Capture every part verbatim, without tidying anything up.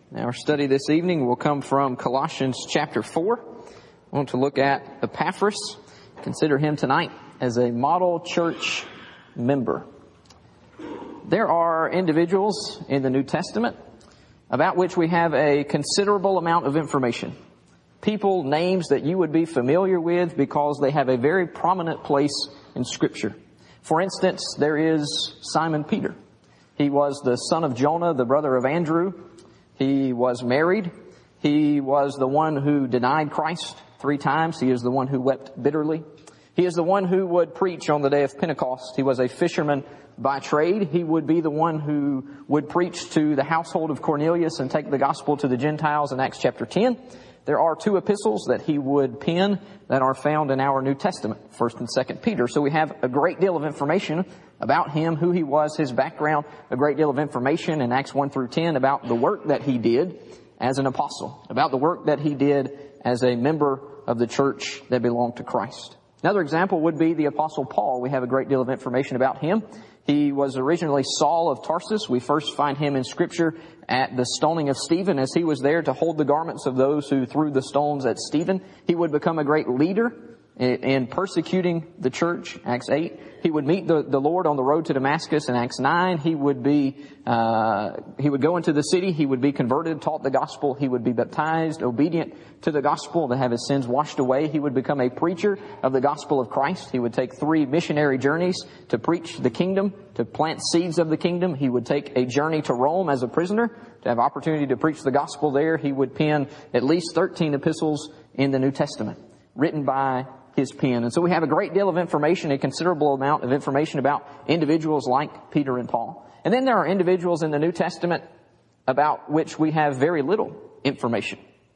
Now, our study this evening will come from Colossians chapter four. I want to look at Epaphras. Consider him tonight as a model church member. There are individuals in the New Testament about which we have a considerable amount of information. People, names that you would be familiar with because they have a very prominent place in Scripture. For instance, there is Simon Peter. He was the son of Jonah, the brother of Andrew. He was married. He was the one who denied Christ three times. He is the one who wept bitterly. He is the one who would preach on the day of Pentecost. He was a fisherman by trade. He would be the one who would preach to the household of Cornelius and take the gospel to the Gentiles in Acts chapter ten. There are two epistles that he would pen that are found in our New Testament, First and Second Peter. So we have a great deal of information about him, who he was, his background, a great deal of information in Acts one through ten about the work that he did as an apostle, about the work that he did as a member of the church that belonged to Christ. Another example would be the Apostle Paul. We have a great deal of information about him. He was originally Saul of Tarsus. We first find him in Scripture at the stoning of Stephen, as he was there to hold the garments of those who threw the stones at Stephen. He would become a great leader in persecuting the church, Acts eight. He would meet the, the Lord on the road to Damascus in Acts nine. He would be, uh, he would go into the city. He would be converted, taught the gospel. He would be baptized, obedient to the gospel, to have his sins washed away. He would become a preacher of the gospel of Christ. He would take three missionary journeys to preach the kingdom, to plant seeds of the kingdom. He would take a journey to Rome as a prisoner to have opportunity to preach the gospel there. He would pen at least thirteen epistles in the New Testament, written by his pen. And so we have a great deal of information, a considerable amount of information about individuals like Peter and Paul. And then there are individuals in the New Testament about which we have very little information.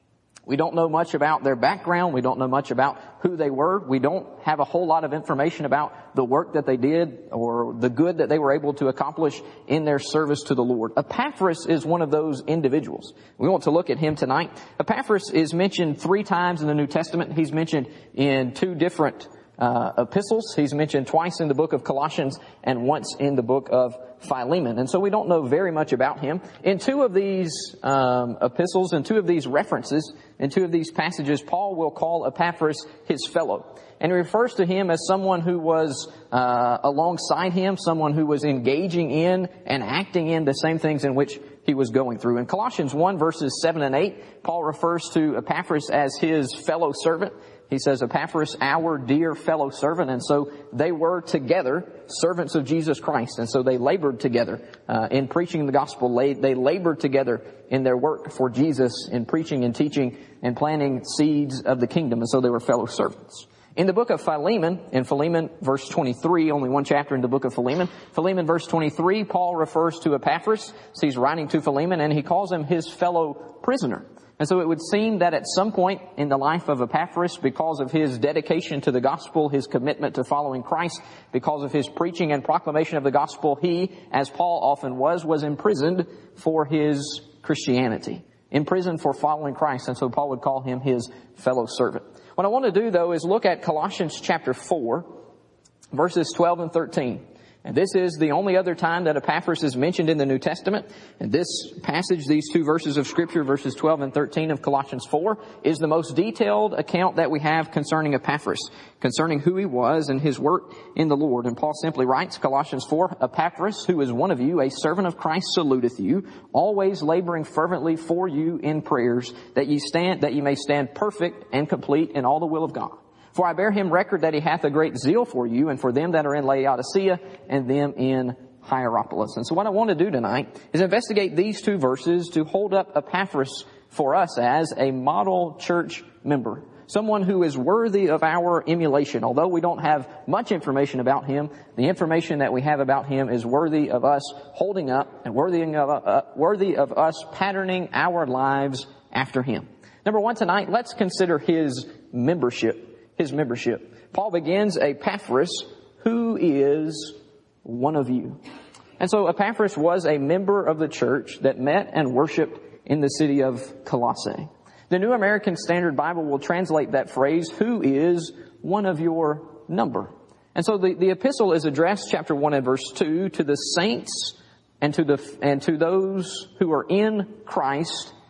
We don't know much about their background. We don't know much about who they were. We don't have a whole lot of information about the work that they did or the good that they were able to accomplish in their service to the Lord. Epaphras is one of those individuals. We want to look at him tonight. Epaphras is mentioned three times in the New Testament. He's mentioned in two different uh, epistles. He's mentioned twice in the book of Colossians and once in the book of Philemon. And so we don't know very much about him. In two of these um, epistles, in two of these references, in two of these passages, Paul will call Epaphras his fellow. And he refers to him as someone who was uh, alongside him, someone who was engaging in and acting in the same things in which he was going through. In Colossians one, verses seven and eight, Paul refers to Epaphras as his fellow servant. He says, Epaphras, our dear fellow servant. And so they were together servants of Jesus Christ. And so they labored together uh, in preaching the gospel. They labored together in their work for Jesus, in preaching and teaching and planting seeds of the kingdom. And so they were fellow servants. In the book of Philemon, in Philemon verse twenty-three, only one chapter in the book of Philemon, Philemon verse twenty-three, Paul refers to Epaphras. So he's writing to Philemon and he calls him his fellow prisoner. And so it would seem that at some point in the life of Epaphras, because of his dedication to the gospel, his commitment to following Christ, because of his preaching and proclamation of the gospel, he, as Paul often was, was imprisoned for his Christianity, imprisoned for following Christ. And so Paul would call him his fellow servant. What I want to do, though, is look at Colossians chapter four, verses twelve and thirteen. And this is the only other time that Epaphras is mentioned in the New Testament. And this passage, these two verses of Scripture, verses twelve and thirteen of Colossians four, is the most detailed account that we have concerning Epaphras, concerning who he was and his work in the Lord. And Paul simply writes, Colossians four, Epaphras, who is one of you, a servant of Christ, saluteth you, always laboring fervently for you in prayers, that ye stand, that ye may stand perfect and complete in all the will of God. For I bear him record that he hath a great zeal for you and for them that are in Laodicea and them in Hierapolis. And so what I want to do tonight is investigate these two verses to hold up Epaphras for us as a model church member. Someone who is worthy of our emulation. Although we don't have much information about him, the information that we have about him is worthy of us holding up and worthy of, uh, worthy of us patterning our lives after him. Number one tonight, let's consider his membership. His membership. Paul begins, Epaphras, who is one of you. And so Epaphras was a member of the church that met and worshiped in the city of Colossae. The New American Standard Bible will translate that phrase, who is one of your number. And so the, the epistle is addressed, chapter one and verse two, to the saints and to the and to those who are in Christ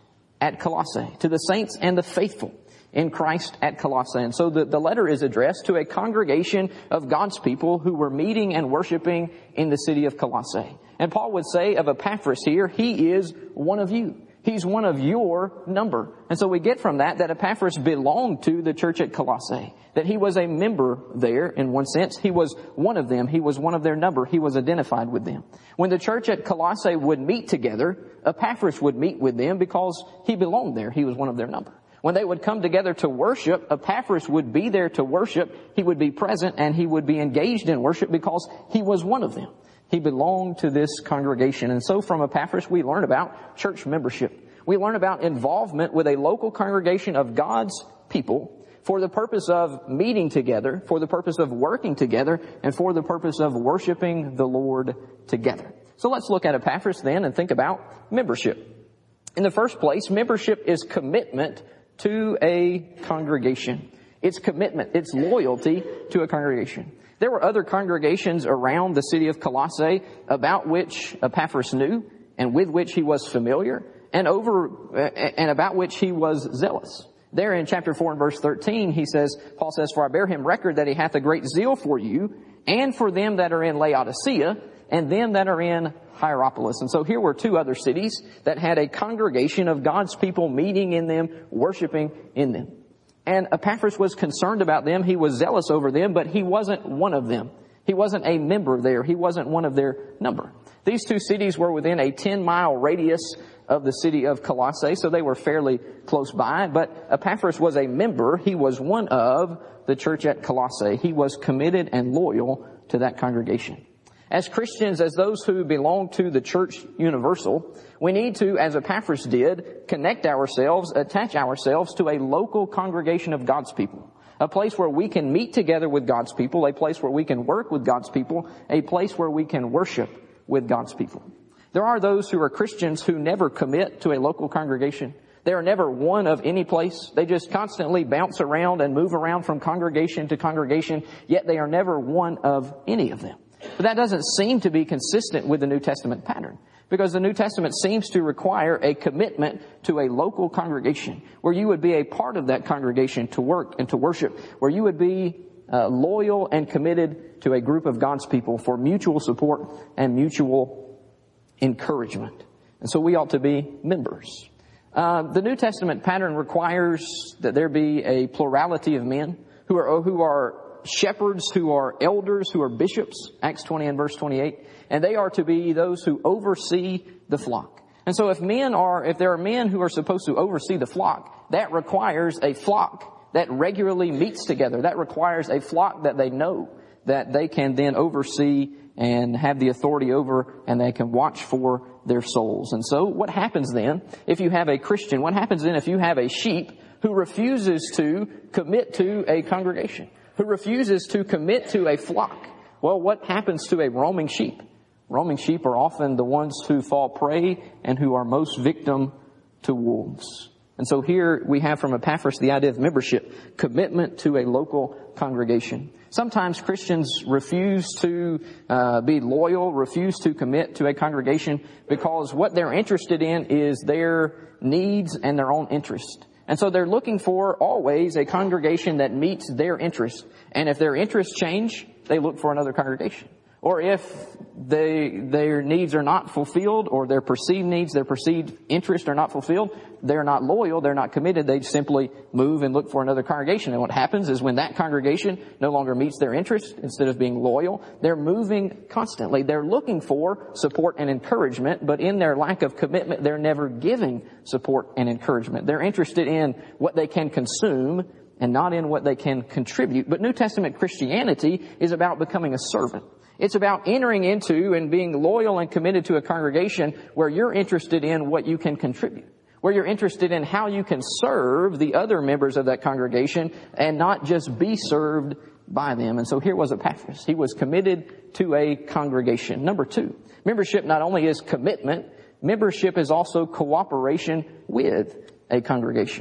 at Colossae, to the saints and the faithful in Christ at Colossae. And so the, the letter is addressed to a congregation of God's people who were meeting and worshiping in the city of Colossae. And Paul would say of Epaphras here, he is one of you. He's one of your number. And so we get from that that Epaphras belonged to the church at Colossae, that he was a member there in one sense. He was one of them. He was one of their number. He was identified with them. When the church at Colossae would meet together, Epaphras would meet with them because he belonged there. He was one of their number. When they would come together to worship, Epaphras would be there to worship. He would be present and he would be engaged in worship because he was one of them. He belonged to this congregation. And so from Epaphras, we learn about church membership. We learn about involvement with a local congregation of God's people for the purpose of meeting together, for the purpose of working together, and for the purpose of worshiping the Lord together. So let's look at Epaphras then and think about membership. In the first place, membership is commitment to a congregation. It's commitment. It's loyalty to a congregation. There were other congregations around the city of Colossae about which Epaphras knew and with which he was familiar and over and about which he was zealous. There in chapter four and verse thirteen, he says, Paul says, "For I bear him record that he hath a great zeal for you and for them that are in Laodicea and them that are in Hierapolis." And so here were two other cities that had a congregation of God's people meeting in them, worshiping in them. And Epaphras was concerned about them. He was zealous over them, but he wasn't one of them. He wasn't a member there. He wasn't one of their number. These two cities were within a ten-mile radius of the city of Colossae, so they were fairly close by. But Epaphras was a member. He was one of the church at Colossae. He was committed and loyal to that congregation. As Christians, as those who belong to the church universal, we need to, as Epaphras did, connect ourselves, attach ourselves to a local congregation of God's people. A place where we can meet together with God's people, a place where we can work with God's people, a place where we can worship with God's people. There are those who are Christians who never commit to a local congregation. They are never one of any place. They just constantly bounce around and move around from congregation to congregation, yet they are never one of any of them. But that doesn't seem to be consistent with the New Testament pattern, because the New Testament seems to require a commitment to a local congregation where you would be a part of that congregation to work and to worship, where you would be uh, loyal and committed to a group of God's people for mutual support and mutual encouragement. And so we ought to be members. Uh, the New Testament pattern requires that there be a plurality of men who are who are shepherds, who are elders, who are bishops, Acts twenty and verse twenty-eight, and they are to be those who oversee the flock. And so if men are, if there are men who are supposed to oversee the flock, that requires a flock that regularly meets together. That requires a flock that they know, that they can then oversee and have the authority over, and they can watch for their souls. And so what happens then if you have a Christian? What happens then if you have a sheep who refuses to commit to a congregation, who refuses to commit to a flock? Well, what happens to a roaming sheep? Roaming sheep are often the ones who fall prey and who are most victim to wolves. And so here we have from Epaphras the idea of membership, commitment to a local congregation. Sometimes Christians refuse to uh, be loyal, refuse to commit to a congregation because what they're interested in is their needs and their own interest. And so they're looking for always a congregation that meets their interests. And if their interests change, they look for another congregation. Or if they, their needs are not fulfilled, or their perceived needs, their perceived interests are not fulfilled, they're not loyal, they're not committed, they simply move and look for another congregation. And what happens is when that congregation no longer meets their interest, instead of being loyal, they're moving constantly. They're looking for support and encouragement, but in their lack of commitment, they're never giving support and encouragement. They're interested in what they can consume and not in what they can contribute. But New Testament Christianity is about becoming a servant. It's about entering into and being loyal and committed to a congregation where you're interested in what you can contribute, where you're interested in how you can serve the other members of that congregation and not just be served by them. And so here was Epaphras. He was committed to a congregation. Number two, membership not only is commitment, membership is also cooperation with a congregation.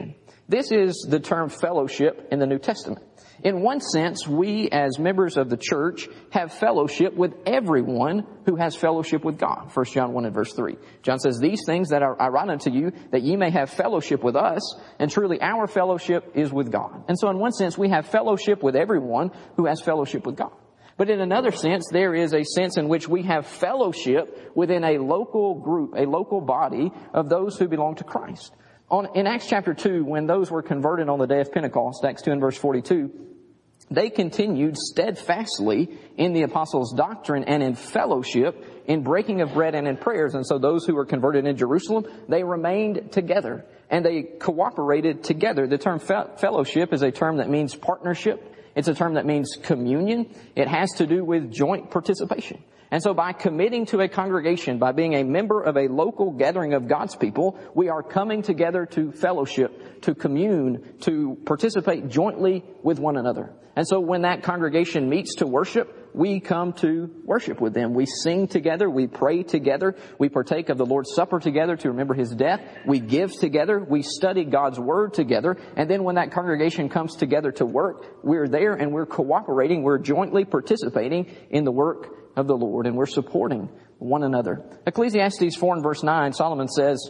This is the term fellowship in the New Testament. In one sense, we as members of the church have fellowship with everyone who has fellowship with God. First John one and verse three. John says, these things that are, I write unto you, that ye may have fellowship with us, and truly our fellowship is with God. And so in one sense, we have fellowship with everyone who has fellowship with God. But in another sense, there is a sense in which we have fellowship within a local group, a local body of those who belong to Christ. On, in Acts chapter two, when those were converted on the day of Pentecost, Acts two and verse forty-two, they continued steadfastly in the apostles' doctrine and in fellowship, in breaking of bread and in prayers. And so those who were converted in Jerusalem, they remained together and they cooperated together. The term fe- fellowship is a term that means partnership. It's a term that means communion. It has to do with joint participation. And so by committing to a congregation, by being a member of a local gathering of God's people, we are coming together to fellowship, to commune, to participate jointly with one another. And so when that congregation meets to worship, we come to worship with them. We sing together. We pray together. We partake of the Lord's Supper together to remember His death. We give together. We study God's Word together. And then when that congregation comes together to work, we're there and we're cooperating. We're jointly participating in the work of the Lord, and we're supporting one another. Ecclesiastes four and verse nine, Solomon says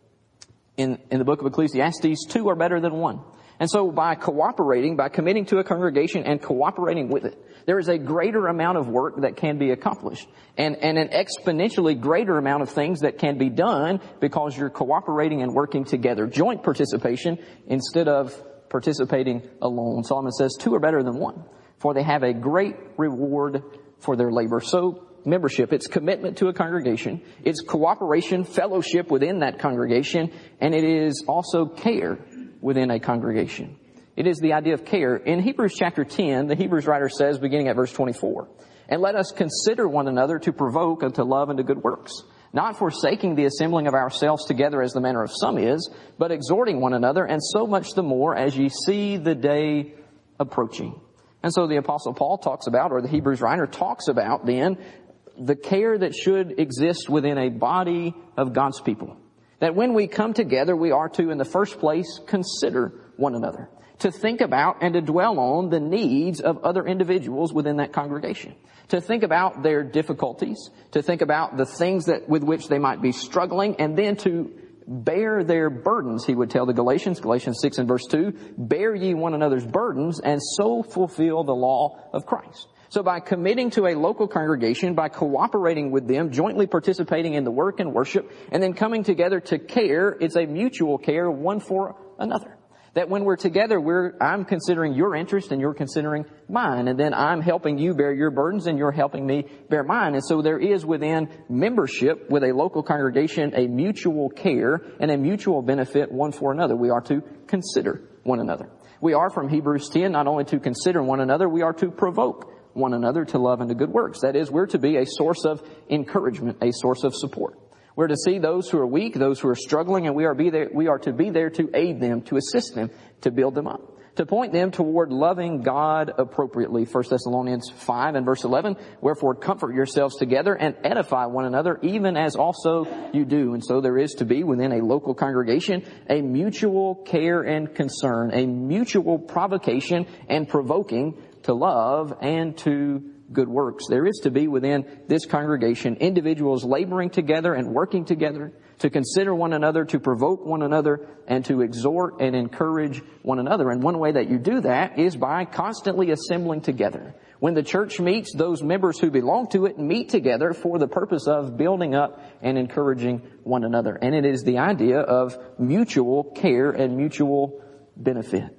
in, in the book of Ecclesiastes, two are better than one. And so by cooperating, by committing to a congregation and cooperating with it, there is a greater amount of work that can be accomplished and, and an exponentially greater amount of things that can be done because you're cooperating and working together. Joint participation instead of participating alone. Solomon says two are better than one, for they have a great reward for their labor. So membership, it's commitment to a congregation, it's cooperation, fellowship within that congregation, and it is also care within a congregation. It is the idea of care. In Hebrews chapter ten, the Hebrews writer says, beginning at verse twenty-four, and let us consider one another to provoke unto love and to good works, not forsaking the assembling of ourselves together as the manner of some is, but exhorting one another, and so much the more as ye see the day approaching. And so the Apostle Paul talks about, or the Hebrews writer talks about then, the care that should exist within a body of God's people. That when we come together, we are to, in the first place, consider one another. To think about and to dwell on the needs of other individuals within that congregation. To think about their difficulties. To think about the things that with which they might be struggling. And then to bear their burdens, he would tell the Galatians, Galatians six and verse two, bear ye one another's burdens and so fulfill the law of Christ. So by committing to a local congregation, by cooperating with them, jointly participating in the work and worship, and then coming together to care, it's a mutual care one for another. That when we're together, we're, I'm considering your interest and you're considering mine. And then I'm helping you bear your burdens and you're helping me bear mine. And so there is within membership with a local congregation a mutual care and a mutual benefit one for another. We are to consider one another. We are from Hebrews ten not only to consider one another, we are to provoke one another to love and to good works. That is, we're to be a source of encouragement, a source of support. We're to see those who are weak, those who are struggling, and we are be there, we are to be there to aid them, to assist them, to build them up, to point them toward loving God appropriately. First Thessalonians five and verse eleven, wherefore comfort yourselves together and edify one another, even as also you do. And so there is to be within a local congregation a mutual care and concern, a mutual provocation and provoking to love and to good works. There is to be within this congregation individuals laboring together and working together to consider one another, to provoke one another, and to exhort and encourage one another. And one way that you do that is by constantly assembling together. When the church meets, those members who belong to it meet together for the purpose of building up and encouraging one another. And it is the idea of mutual care and mutual benefit.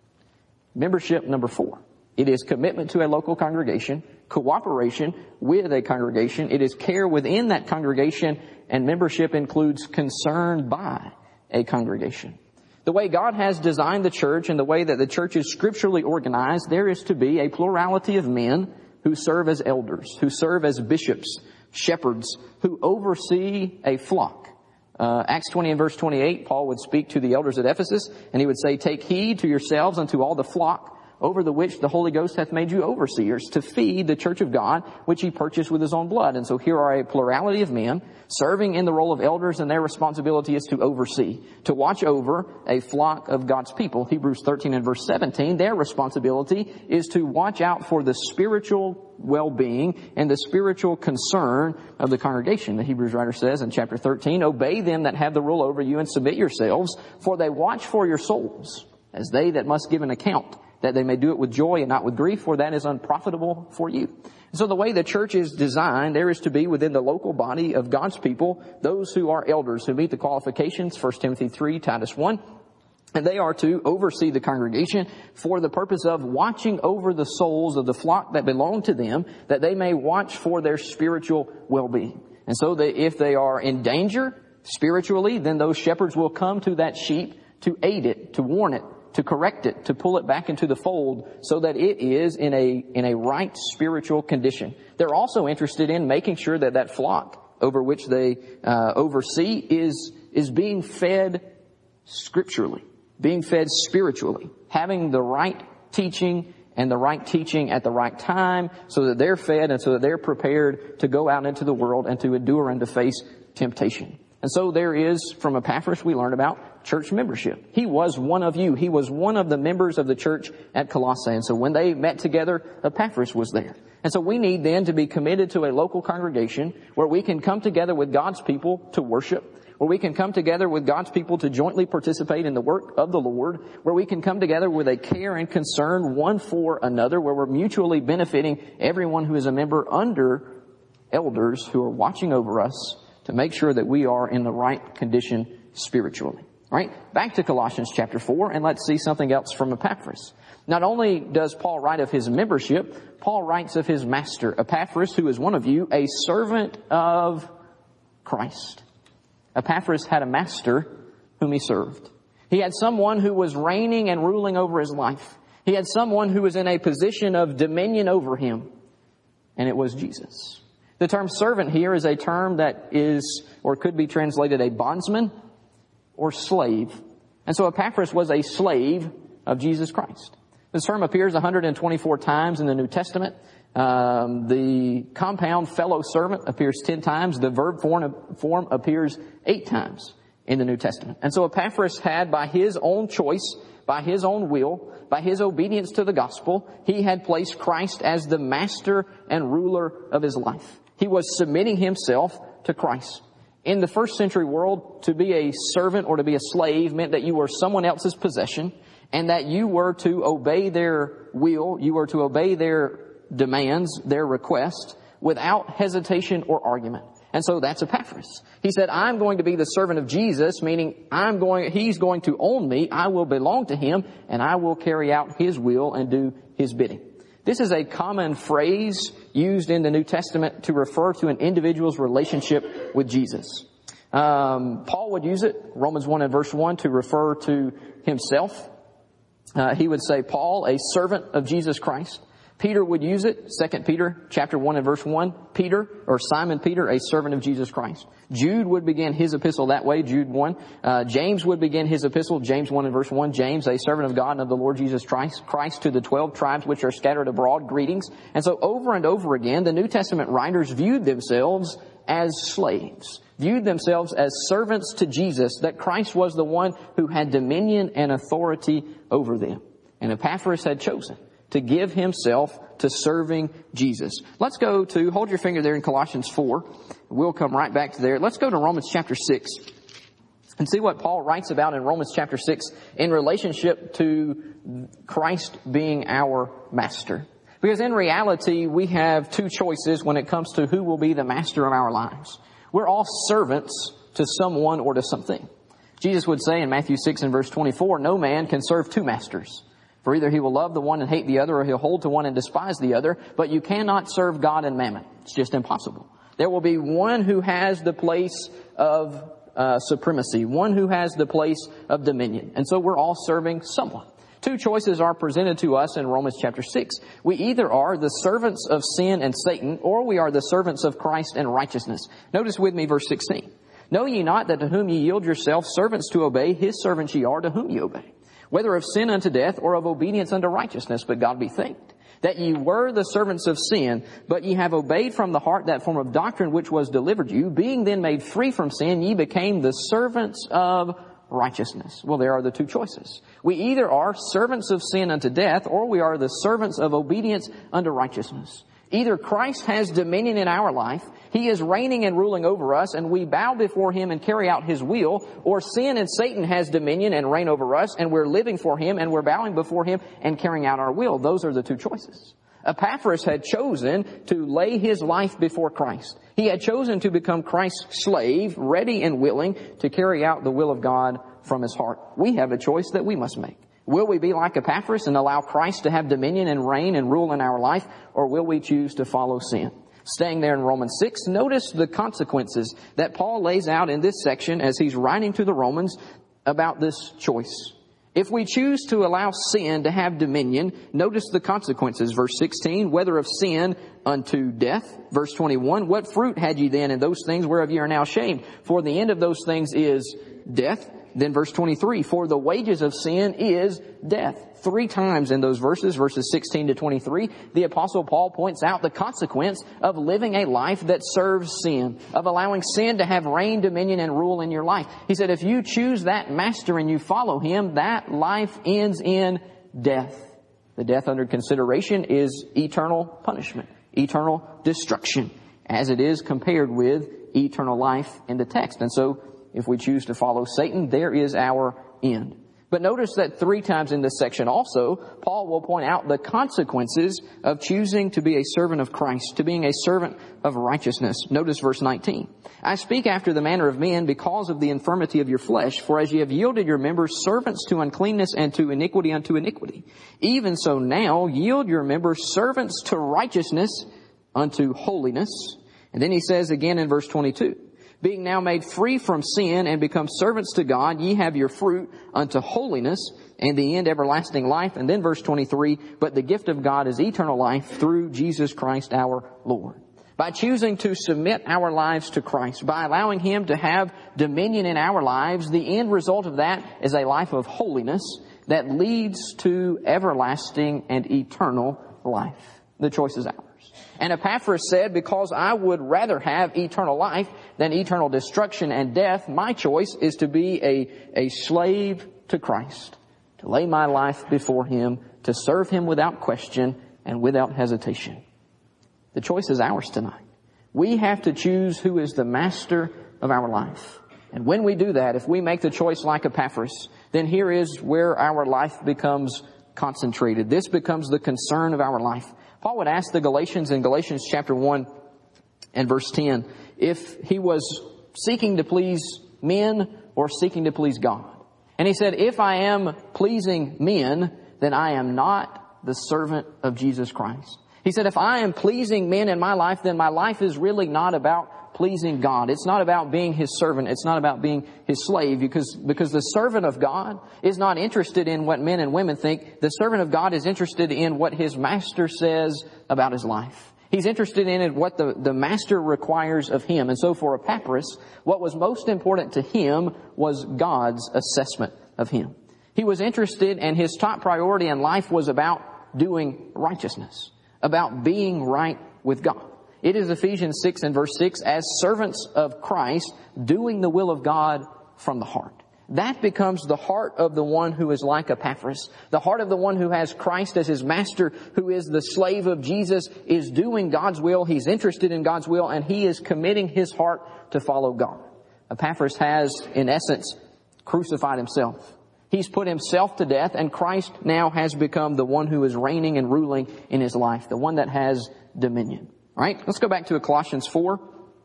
Membership number four. It is commitment to a local congregation, cooperation with a congregation. It is care within that congregation, and membership includes concern by a congregation. The way God has designed the church and the way that the church is scripturally organized, there is to be a plurality of men who serve as elders, who serve as bishops, shepherds, who oversee a flock. Uh, Acts twenty and verse twenty-eight, Paul would speak to the elders at Ephesus, and he would say, take heed to yourselves and to all the flock over the which the Holy Ghost hath made you overseers, to feed the church of God, which he purchased with his own blood. And so here are a plurality of men serving in the role of elders, and their responsibility is to oversee, to watch over a flock of God's people. Hebrews thirteen and verse seventeen, their responsibility is to watch out for the spiritual well-being and the spiritual concern of the congregation. The Hebrews writer says in chapter thirteen, obey them that have the rule over you and submit yourselves, for they watch for your souls, as they that must give an account, that they may do it with joy and not with grief, for that is unprofitable for you. And so the way the church is designed, there is to be within the local body of God's people those who are elders, who meet the qualifications, First Timothy three, Titus one, and they are to oversee the congregation for the purpose of watching over the souls of the flock that belong to them, that they may watch for their spiritual well-being. And so that if they are in danger spiritually, then those shepherds will come to that sheep to aid it, to warn it, to correct it, to pull it back into the fold so that it is in a, in a right spiritual condition. They're also interested in making sure that that flock over which they uh, oversee is, is being fed scripturally, being fed spiritually, having the right teaching and the right teaching at the right time so that they're fed and so that they're prepared to go out into the world and to endure and to face temptation. And so there is, from Epaphras, we learn about church membership. He was one of you. He was one of the members of the church at Colossae. And so when they met together, Epaphras was there. And so we need then to be committed to a local congregation where we can come together with God's people to worship, where we can come together with God's people to jointly participate in the work of the Lord, where we can come together with a care and concern one for another, where we're mutually benefiting everyone who is a member under elders who are watching over us to make sure that we are in the right condition spiritually. All right, back to Colossians chapter four, and let's see something else from Epaphras. Not only does Paul write of his membership, Paul writes of his master, Epaphras, who is one of you, a servant of Christ. Epaphras had a master whom he served. He had someone who was reigning and ruling over his life. He had someone who was in a position of dominion over him, and it was Jesus. The term servant here is a term that is, or could be translated a bondsman or slave. And so Epaphras was a slave of Jesus Christ. This term appears one hundred twenty-four times in the New Testament. Um, the compound fellow servant appears ten times. The verb form, form appears eight times in the New Testament. And so Epaphras had, by his own choice, by his own will, by his obedience to the gospel, he had placed Christ as the master and ruler of his life. He was submitting himself to Christ. In the first century world, to be a servant or to be a slave meant that you were someone else's possession and that you were to obey their will, you were to obey their demands, their requests, without hesitation or argument. And so that's Epaphras. He said, I'm going to be the servant of Jesus, meaning I'm going, he's going to own me, I will belong to him, and I will carry out his will and do his bidding. This is a common phrase used in the New Testament to refer to an individual's relationship with Jesus. Um, Paul would use it, Romans one and verse one, to refer to himself. Uh, he would say, Paul, a servant of Jesus Christ. Peter would use it, Second Peter chapter one and verse one, Peter, or Simon Peter, a servant of Jesus Christ. Jude would begin his epistle that way, Jude one. Uh, James would begin his epistle, James one and verse one, James, a servant of God and of the Lord Jesus Christ, Christ to the twelve tribes which are scattered abroad, greetings. And so over and over again, the New Testament writers viewed themselves as slaves, viewed themselves as servants to Jesus, that Christ was the one who had dominion and authority over them. And Epaphras had chosen to give himself to serving Jesus. Let's go to, hold your finger there in Colossians four. We'll come right back to there. Let's go to Romans chapter six and see what Paul writes about in Romans chapter six in relationship to Christ being our master. Because in reality, we have two choices when it comes to who will be the master of our lives. We're all servants to someone or to something. Jesus would say in Matthew six and verse twenty-four, no man can serve two masters. For either he will love the one and hate the other, or he'll hold to one and despise the other. But you cannot serve God and mammon. It's just impossible. There will be one who has the place of uh, supremacy, one who has the place of dominion. And so we're all serving someone. Two choices are presented to us in Romans chapter six. We either are the servants of sin and Satan, or we are the servants of Christ and righteousness. Notice with me verse sixteen. Know ye not that to whom ye yield yourselves servants to obey, his servants ye are to whom ye obey. whether of sin unto death or of obedience unto righteousness. But God be thanked, that ye were the servants of sin, but ye have obeyed from the heart that form of doctrine which was delivered you. Being then made free from sin, ye became the servants of righteousness. Well, there are the two choices. We either are servants of sin unto death, or we are the servants of obedience unto righteousness. Either Christ has dominion in our life, He is reigning and ruling over us, and we bow before Him and carry out His will, or sin and Satan has dominion and reign over us, and we're living for Him, and we're bowing before Him and carrying out our will. Those are the two choices. Epaphras had chosen to lay his life before Christ. He had chosen to become Christ's slave, ready and willing to carry out the will of God from his heart. We have a choice that we must make. Will we be like Epaphras and allow Christ to have dominion and reign and rule in our life, or will we choose to follow sin? Staying there in Romans six, notice the consequences that Paul lays out in this section as he's writing to the Romans about this choice. If we choose to allow sin to have dominion, notice the consequences. Verse sixteen, whether of sin unto death. Verse twenty-one, what fruit had ye then in those things whereof ye are now ashamed? For the end of those things is death. Then verse twenty-three, for the wages of sin is death. Three times in those verses, verses sixteen to twenty-three, the Apostle Paul points out the consequence of living a life that serves sin, of allowing sin to have reign, dominion, and rule in your life. He said, if you choose that master and you follow him, that life ends in death. The death under consideration is eternal punishment, eternal destruction, as it is compared with eternal life in the text. And so, if we choose to follow Satan, there is our end. But notice that three times in this section also, Paul will point out the consequences of choosing to be a servant of Christ, to being a servant of righteousness. Notice verse nineteen. I speak after the manner of men because of the infirmity of your flesh, for as ye have yielded your members servants to uncleanness and to iniquity unto iniquity, even so now yield your members servants to righteousness unto holiness. And then he says again in verse twenty-two, being now made free from sin and become servants to God, ye have your fruit unto holiness, and the end everlasting life. And then verse twenty-three, but the gift of God is eternal life through Jesus Christ our Lord. By choosing to submit our lives to Christ, by allowing Him to have dominion in our lives, the end result of that is a life of holiness that leads to everlasting and eternal life. The choice is ours. And Epaphras said, because I would rather have eternal life than eternal destruction and death, my choice is to be a, a slave to Christ, to lay my life before Him, to serve Him without question and without hesitation. The choice is ours tonight. We have to choose who is the master of our life. And when we do that, if we make the choice like Epaphras, then here is where our life becomes concentrated. This becomes the concern of our life. Paul would ask the Galatians in Galatians chapter one and verse ten if he was seeking to please men or seeking to please God. And he said, if I am pleasing men, then I am not the servant of Jesus Christ. He said, if I am pleasing men in my life, then my life is really not about pleasing God. It's not about being His servant. It's not about being His slave, because, because the servant of God is not interested in what men and women think. The servant of God is interested in what his master says about his life. He's interested in it, what the, the master requires of him. And so for Epaphras, what was most important to him was God's assessment of him. He was interested, and his top priority in life was about doing righteousness, about being right with God. It is Ephesians six and verse six, as servants of Christ, doing the will of God from the heart. That becomes the heart of the one who is like Epaphras. The heart of the one who has Christ as his master, who is the slave of Jesus, is doing God's will. He's interested in God's will, and he is committing his heart to follow God. Epaphras has, in essence, crucified himself. He's put himself to death, and Christ now has become the one who is reigning and ruling in his life, the one that has dominion. All right, let's go back to Colossians four,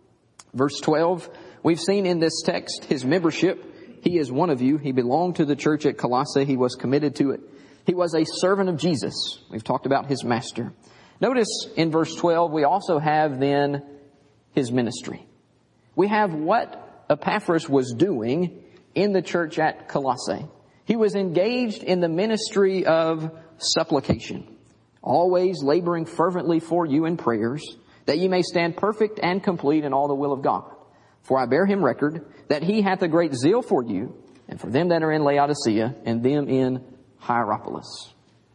verse twelve. We've seen in this text his membership. He is one of you. He belonged to the church at Colossae. He was committed to it. He was a servant of Jesus. We've talked about his master. Notice in verse twelve, we also have then his ministry. We have what Epaphras was doing in the church at Colossae. He was engaged in the ministry of supplication, always laboring fervently for you in prayers, that ye may stand perfect and complete in all the will of God. For I bear him record that he hath a great zeal for you, and for them that are in Laodicea, and them in Hierapolis.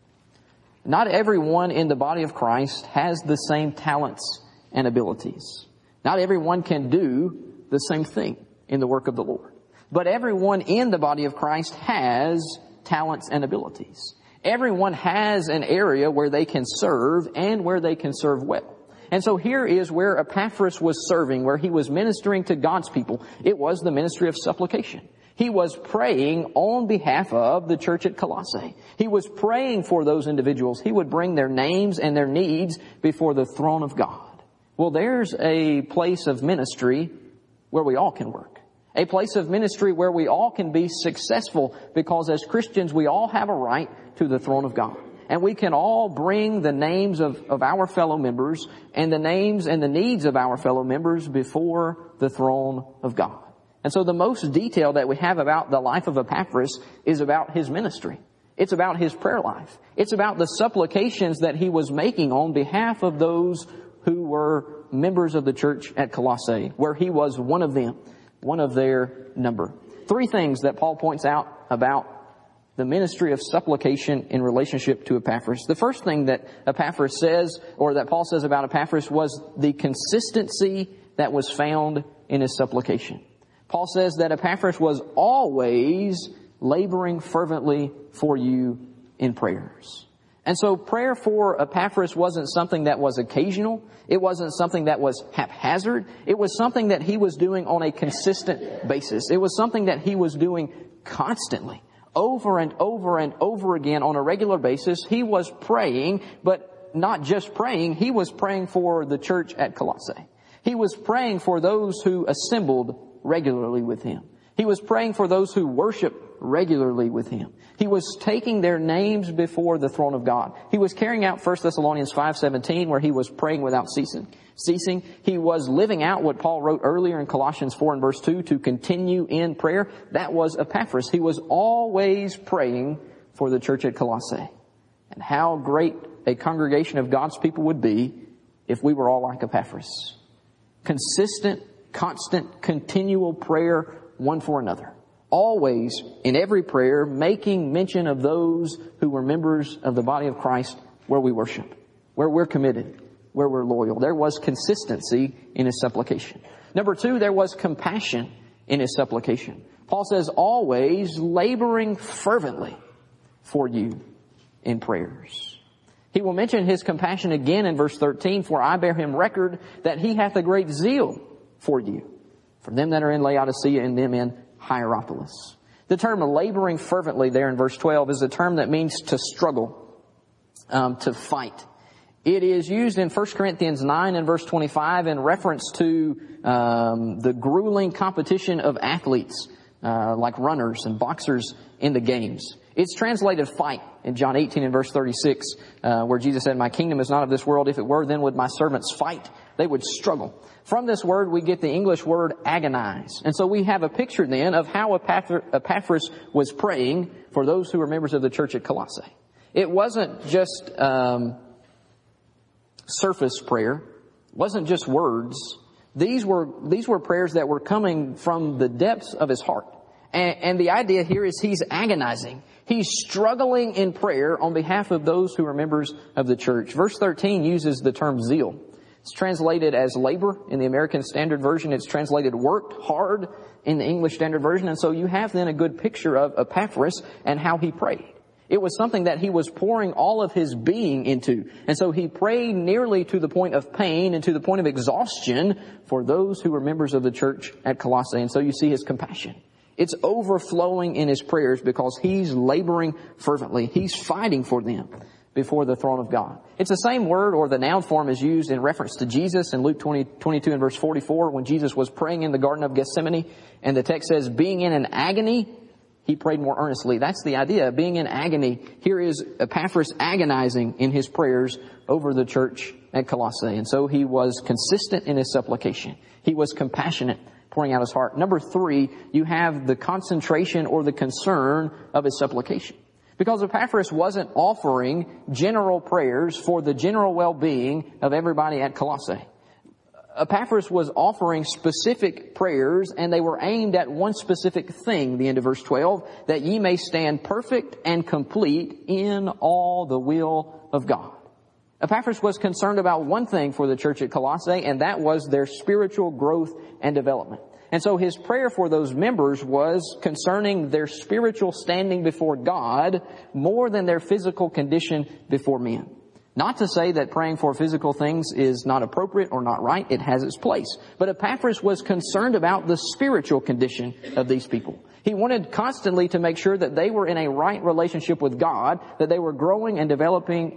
Not everyone in the body of Christ has the same talents and abilities. Not everyone can do the same thing in the work of the Lord. But everyone in the body of Christ has talents and abilities. Everyone has an area where they can serve and where they can serve well. And so here is where Epaphras was serving, where he was ministering to God's people. It was the ministry of supplication. He was praying on behalf of the church at Colossae. He was praying for those individuals. He would bring their names and their needs before the throne of God. Well, there's a place of ministry where we all can work. A place of ministry where we all can be successful, because as Christians we all have a right to the throne of God. And we can all bring the names of, of our fellow members and the names and the needs of our fellow members before the throne of God. And so the most detail that we have about the life of Epaphras is about his ministry. It's about his prayer life. It's about the supplications that he was making on behalf of those who were members of the church at Colossae, where he was one of them, one of their number. Three things that Paul points out about the ministry of supplication in relationship to Epaphras. The first thing that Epaphras says, or that Paul says about Epaphras, was the consistency that was found in his supplication. Paul says that Epaphras was always laboring fervently for you in prayers. And so prayer for Epaphras wasn't something that was occasional. It wasn't something that was haphazard. It was something that he was doing on a consistent basis. It was something that he was doing constantly, over and over and over again on a regular basis. He was praying, but not just praying. He was praying for the church at Colossae. He was praying for those who assembled regularly with him. He was praying for those who worship regularly with him. He was taking their names before the throne of God. He was carrying out First Thessalonians five seventeen, where he was praying without ceasing. Ceasing. He was living out what Paul wrote earlier in Colossians four and verse two, to continue in prayer. That was Epaphras. He was always praying for the church at Colossae. And how great a congregation of God's people would be if we were all like Epaphras. Consistent, constant, continual prayer one for another. Always, in every prayer, making mention of those who were members of the body of Christ where we worship, where we're committed, where we're loyal. There was consistency in his supplication. Number two, there was compassion in his supplication. Paul says, always laboring fervently for you in prayers. He will mention his compassion again in verse thirteen, for I bear him record that he hath a great zeal for you, for them that are in Laodicea and them in Hierapolis. The term laboring fervently there in verse twelve is a term that means to struggle, um, to fight. It is used in First Corinthians nine and verse twenty-five in reference to um, the grueling competition of athletes, uh, like runners and boxers in the games. It's translated fight in John eighteen and verse thirty-six, uh, where Jesus said, my kingdom is not of this world. If it were, then would my servants fight. They would struggle. From this word, we get the English word agonize. And so we have a picture then of how Epaphras was praying for those who were members of the church at Colossae. It wasn't just um, surface prayer. It wasn't just words. These were, these were prayers that were coming from the depths of his heart. And, and the idea here is he's agonizing. He's struggling in prayer on behalf of those who are members of the church. Verse thirteen uses the term zeal. It's translated as labor in the American Standard Version. It's translated worked hard in the English Standard Version. And so you have then a good picture of Epaphras and how he prayed. It was something that he was pouring all of his being into. And so he prayed nearly to the point of pain and to the point of exhaustion for those who were members of the church at Colossae. And so you see his compassion. It's overflowing in his prayers because he's laboring fervently. He's fighting for them before the throne of God. It's the same word, or the noun form is used in reference to Jesus in Luke twenty, twenty-two and verse forty-four, when Jesus was praying in the Garden of Gethsemane. And the text says, being in an agony, he prayed more earnestly. That's the idea, being in agony. Here is Epaphras agonizing in his prayers over the church at Colossae. And so he was consistent in his supplication. He was compassionate, pouring out his heart. Number three, you have the concentration or the concern of his supplication. Because Epaphras wasn't offering general prayers for the general well-being of everybody at Colossae. Epaphras was offering specific prayers, and they were aimed at one specific thing, the end of verse twelve, that ye may stand perfect and complete in all the will of God. Epaphras was concerned about one thing for the church at Colossae, and that was their spiritual growth and development. And so his prayer for those members was concerning their spiritual standing before God more than their physical condition before men. Not to say that praying for physical things is not appropriate or not right. It has its place. But Epaphras was concerned about the spiritual condition of these people. He wanted constantly to make sure that they were in a right relationship with God, that they were growing and developing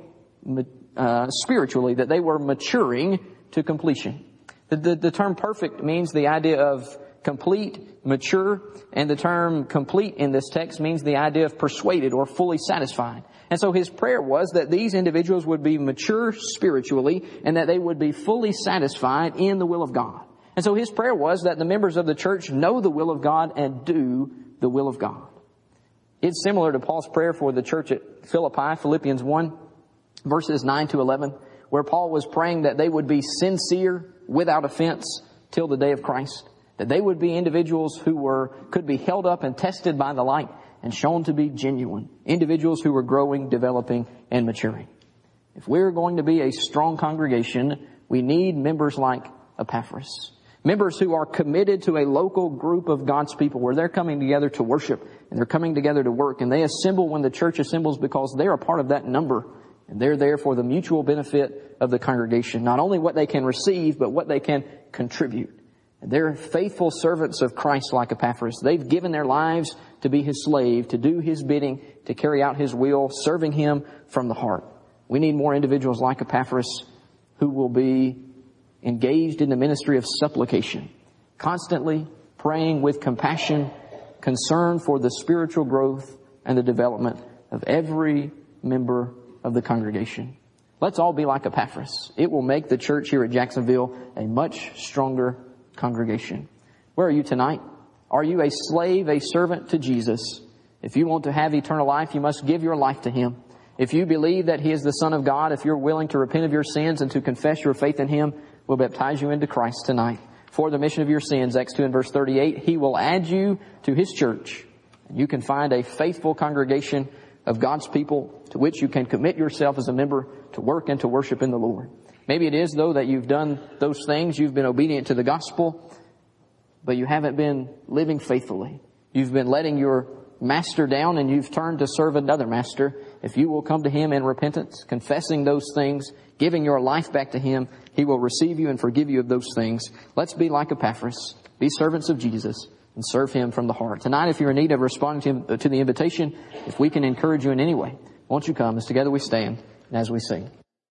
uh, spiritually, that they were maturing to completion. The, the, the term perfect means the idea of complete, mature, and the term complete in this text means the idea of persuaded or fully satisfied. And so his prayer was that these individuals would be mature spiritually and that they would be fully satisfied in the will of God. And so his prayer was that the members of the church know the will of God and do the will of God. It's similar to Paul's prayer for the church at Philippi, Philippians one, verses nine to eleven, where Paul was praying that they would be sincere without offense till the day of Christ. That they would be individuals who were, could be held up and tested by the light and shown to be genuine. Individuals who were growing, developing, and maturing. If we're going to be a strong congregation, we need members like Epaphras. Members who are committed to a local group of God's people where they're coming together to worship and they're coming together to work, and they assemble when the church assembles because they're a part of that number. And they're there for the mutual benefit of the congregation. Not only what they can receive, but what they can contribute. They're faithful servants of Christ like Epaphras. They've given their lives to be His slave, to do His bidding, to carry out His will, serving Him from the heart. We need more individuals like Epaphras who will be engaged in the ministry of supplication, constantly praying with compassion, concern for the spiritual growth and the development of every member of the congregation. Let's all be like Epaphras. It will make the church here at Jacksonville a much stronger congregation. Where are you tonight? Are you a slave, a servant to Jesus? If you want to have eternal life, you must give your life to Him. If you believe that He is the Son of God, if you're willing to repent of your sins and to confess your faith in Him, we'll baptize you into Christ tonight. For the remission of your sins, Acts two and verse thirty-eight, He will add you to His church. You can find a faithful congregation of God's people to which you can commit yourself as a member to work and to worship in the Lord. Maybe it is, though, that you've done those things. You've been obedient to the gospel, but you haven't been living faithfully. You've been letting your master down and you've turned to serve another master. If you will come to Him in repentance, confessing those things, giving your life back to Him, He will receive you and forgive you of those things. Let's be like Epaphras. Be servants of Jesus and serve Him from the heart. Tonight, if you're in need of responding to, him, to the invitation, if we can encourage you in any way, won't you come as together we stand and as we sing.